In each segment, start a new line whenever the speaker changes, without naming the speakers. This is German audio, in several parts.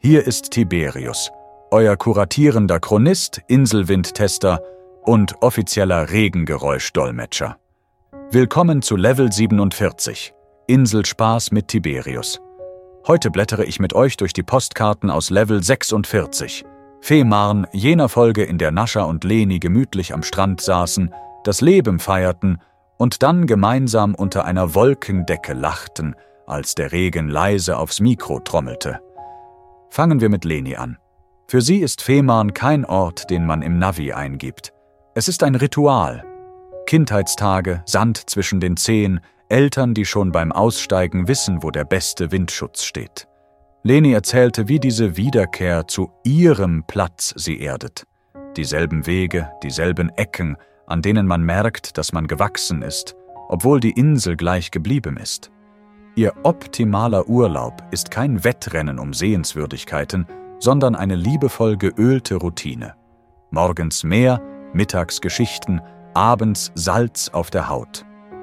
Hier ist Tiberius, euer kuratierender Chronist, Inselwindtester und offizieller Regengeräusch-Dolmetscher. Willkommen zu Level 47, Inselspaß mit Tiberius. Heute blättere ich mit euch durch die Postkarten aus Level 46, Fehmarn, jener Folge, in der Nascha und Leni gemütlich am Strand saßen, das Leben feierten und dann gemeinsam unter einer Wolkendecke lachten, als der Regen leise aufs Mikro trommelte. Fangen wir mit Leni an. Für sie ist Fehmarn kein Ort, den man im Navi eingibt. Es ist ein Ritual. Kindheitstage, Sand zwischen den Zehen, Eltern, die schon beim Aussteigen wissen, wo der beste Windschutz steht. Leni erzählte, wie diese Wiederkehr zu ihrem Platz sie erdet. Dieselben Wege, dieselben Ecken, an denen man merkt, dass man gewachsen ist, obwohl die Insel gleich geblieben ist. Ihr optimaler Urlaub ist kein Wettrennen um Sehenswürdigkeiten, sondern eine liebevoll geölte Routine. Morgens Meer, mittags Geschichten, abends Salz auf der Haut.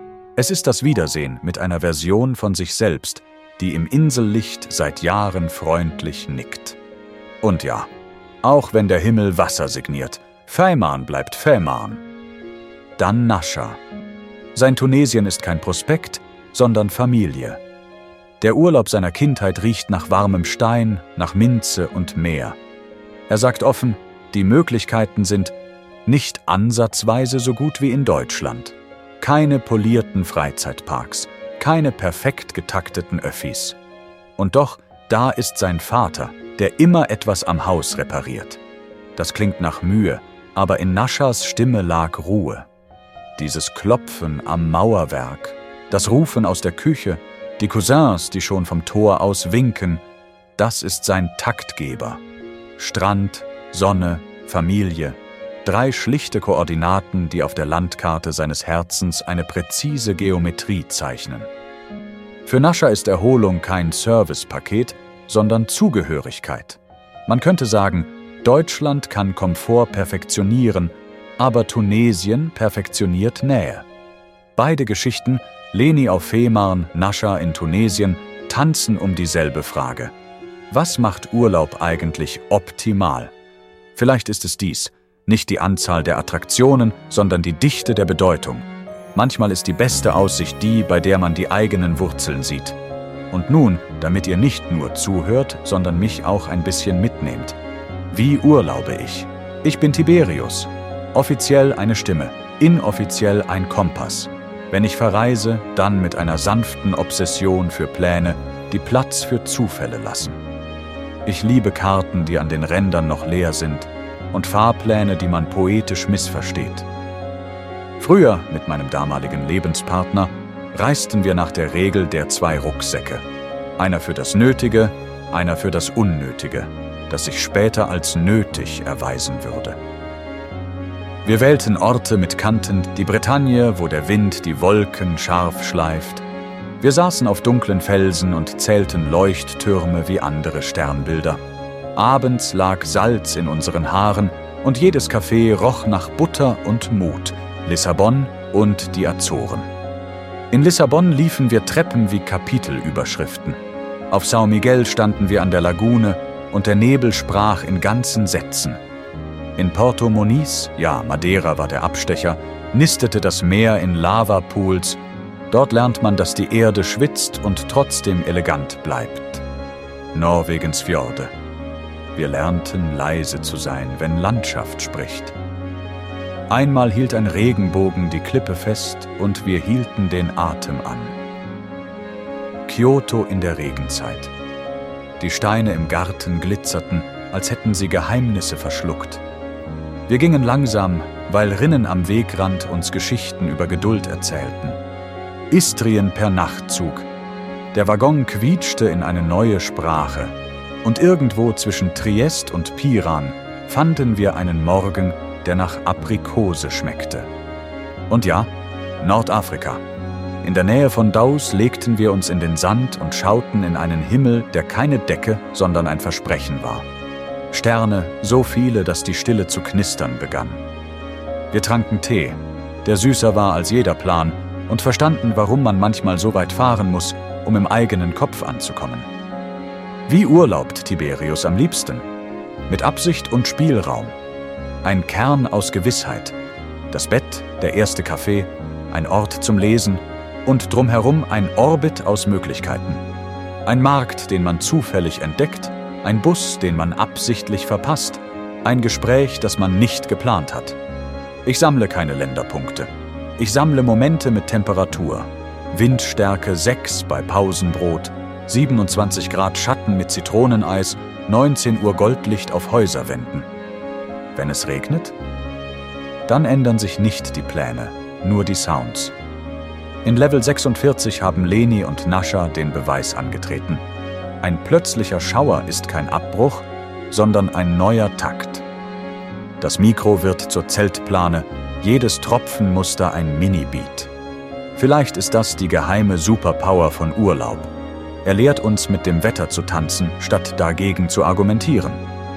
Es ist das Wiedersehen mit einer Version von sich selbst, die im Insellicht seit Jahren freundlich nickt. Und ja, auch wenn der Himmel Wasser signiert, Fehmarn bleibt Fehmarn. Dann Nascha. Sein Tunesien ist kein Prospekt, sondern Familie. Der Urlaub seiner Kindheit riecht nach warmem Stein, nach Minze und Meer. Er sagt offen, die Möglichkeiten sind nicht ansatzweise so gut wie in Deutschland. Keine polierten Freizeitparks, keine perfekt getakteten Öffis. Und doch, da ist sein Vater, der immer etwas am Haus repariert. Das klingt nach Mühe, aber in Naschas Stimme lag Ruhe. Dieses Klopfen am Mauerwerk, das Rufen aus der Küche, die Cousins, die schon vom Tor aus winken, das ist sein Taktgeber. Strand, Sonne, Familie, 3 schlichte Koordinaten, die auf der Landkarte seines Herzens eine präzise Geometrie zeichnen. Für Nascha ist Erholung kein Servicepaket, sondern Zugehörigkeit. Man könnte sagen, Deutschland kann Komfort perfektionieren, aber Tunesien perfektioniert Nähe. Beide Geschichten, Leni auf Fehmarn, Nascha in Tunesien, tanzen um dieselbe Frage. Was macht Urlaub eigentlich optimal? Vielleicht ist es dies: nicht die Anzahl der Attraktionen, sondern die Dichte der Bedeutung. Manchmal ist die beste Aussicht die, bei der man die eigenen Wurzeln sieht. Und nun, damit ihr nicht nur zuhört, sondern mich auch ein bisschen mitnehmt. Wie urlaube ich? Ich bin Tiberius. Offiziell eine Stimme, inoffiziell ein Kompass. Wenn ich verreise, dann mit einer sanften Obsession für Pläne, die Platz für Zufälle lassen. Ich liebe Karten, die an den Rändern noch leer sind, und Fahrpläne, die man poetisch missversteht. Früher, mit meinem damaligen Lebenspartner, reisten wir nach der Regel der 2 Rucksäcke. Einer für das Nötige, einer für das Unnötige, das sich später als nötig erweisen würde. Wir wählten Orte mit Kanten, die Bretagne, wo der Wind die Wolken scharf schleift. Wir saßen auf dunklen Felsen und zählten Leuchttürme wie andere Sternbilder. Abends lag Salz in unseren Haaren und jedes Café roch nach Butter und Mut, Lissabon und die Azoren. In Lissabon liefen wir Treppen wie Kapitelüberschriften. Auf São Miguel standen wir an der Lagune und der Nebel sprach in ganzen Sätzen. In Porto Moniz, ja, Madeira war der Abstecher, nistete das Meer in Lavapools. Dort lernt man, dass die Erde schwitzt und trotzdem elegant bleibt. Norwegens Fjorde. Wir lernten, leise zu sein, wenn Landschaft spricht. Einmal hielt ein Regenbogen die Klippe fest und wir hielten den Atem an. Kyoto in der Regenzeit. Die Steine im Garten glitzerten, als hätten sie Geheimnisse verschluckt. Wir gingen langsam, weil Rinnen am Wegrand uns Geschichten über Geduld erzählten. Istrien per Nachtzug. Der Waggon quietschte in eine neue Sprache. Und irgendwo zwischen Triest und Piran fanden wir einen Morgen, der nach Aprikose schmeckte. Und ja, Nordafrika. In der Nähe von Daus legten wir uns in den Sand und schauten in einen Himmel, der keine Decke, sondern ein Versprechen war. Sterne, so viele, dass die Stille zu knistern begann. Wir tranken Tee, der süßer war als jeder Plan, und verstanden, warum man manchmal so weit fahren muss, um im eigenen Kopf anzukommen. Wie urlaubt Tiberius am liebsten? Mit Absicht und Spielraum. Ein Kern aus Gewissheit. Das Bett, der erste Kaffee, ein Ort zum Lesen und drumherum ein Orbit aus Möglichkeiten. Ein Markt, den man zufällig entdeckt, ein Bus, den man absichtlich verpasst, ein Gespräch, das man nicht geplant hat. Ich sammle keine Länderpunkte. Ich sammle Momente mit Temperatur. Windstärke 6 bei Pausenbrot, 27 Grad Schatten mit Zitroneneis, 19 Uhr Goldlicht auf Häuserwänden. Wenn es regnet? Dann ändern sich nicht die Pläne, nur die Sounds. In Level 46 haben Leni und Nascha den Beweis angetreten. Ein plötzlicher Schauer ist kein Abbruch, sondern ein neuer Takt. Das Mikro wird zur Zeltplane, jedes Tropfenmuster ein Mini-Beat. Vielleicht ist das die geheime Superpower von Urlaub. Er lehrt uns, mit dem Wetter zu tanzen, statt dagegen zu argumentieren.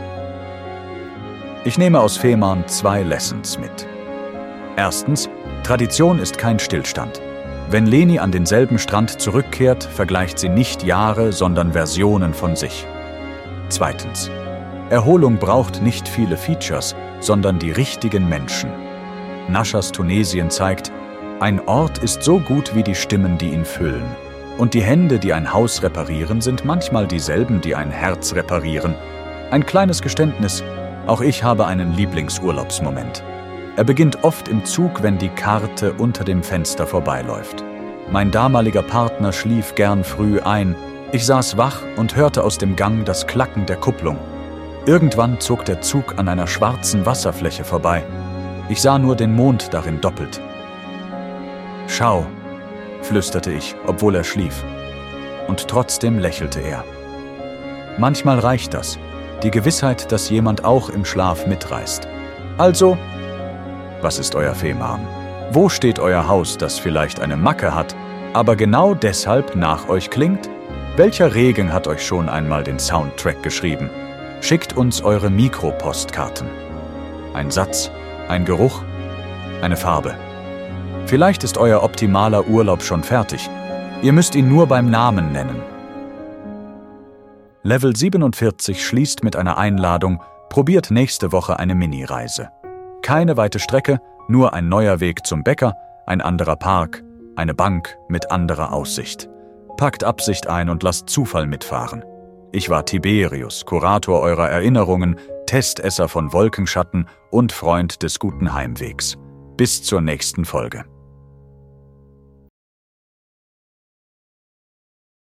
Ich nehme aus Fehmarn 2 Lessons mit. Erstens, Tradition ist kein Stillstand. Wenn Leni an denselben Strand zurückkehrt, vergleicht sie nicht Jahre, sondern Versionen von sich. Zweitens, Erholung braucht nicht viele Features, sondern die richtigen Menschen. Naschas Tunesien zeigt, ein Ort ist so gut wie die Stimmen, die ihn füllen. Und die Hände, die ein Haus reparieren, sind manchmal dieselben, die ein Herz reparieren. Ein kleines Geständnis, auch ich habe einen Lieblingsurlaubsmoment. Er beginnt oft im Zug, wenn die Karte unter dem Fenster vorbeiläuft. Mein damaliger Partner schlief gern früh ein. Ich saß wach und hörte aus dem Gang das Klacken der Kupplung. Irgendwann zog der Zug an einer schwarzen Wasserfläche vorbei. Ich sah nur den Mond darin doppelt. »Schau«, flüsterte ich, obwohl er schlief. Und trotzdem lächelte er. Manchmal reicht das, die Gewissheit, dass jemand auch im Schlaf mitreist. Also, was ist euer Fehmarn? Wo steht euer Haus, das vielleicht eine Macke hat, aber genau deshalb nach euch klingt? Welcher Regen hat euch schon einmal den Soundtrack geschrieben? Schickt uns eure Mikropostkarten. Ein Satz, ein Geruch, eine Farbe. Vielleicht ist euer optimaler Urlaub schon fertig. Ihr müsst ihn nur beim Namen nennen. Level 47 schließt mit einer Einladung, probiert nächste Woche eine Mini-Reise. Keine weite Strecke, nur ein neuer Weg zum Bäcker, ein anderer Park, eine Bank mit anderer Aussicht. Packt Absicht ein und lasst Zufall mitfahren. Ich war Tiberius, Kurator eurer Erinnerungen, Testesser von Wolkenschatten und Freund des guten Heimwegs. Bis zur nächsten Folge.